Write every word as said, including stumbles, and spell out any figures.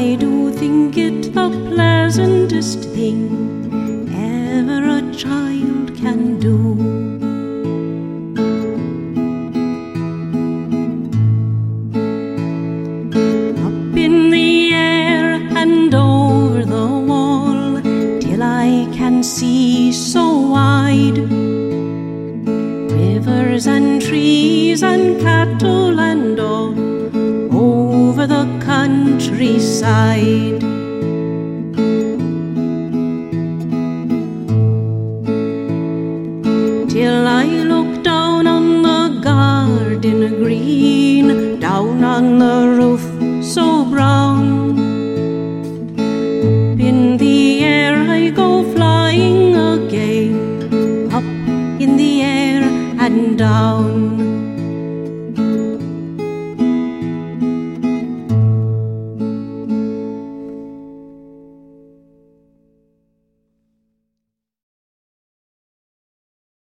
I do think it the pleasantest thing ever a child can do. Up in the air and over the wall, till I can see so wide, rivers and trees and cattle and all over the countryside.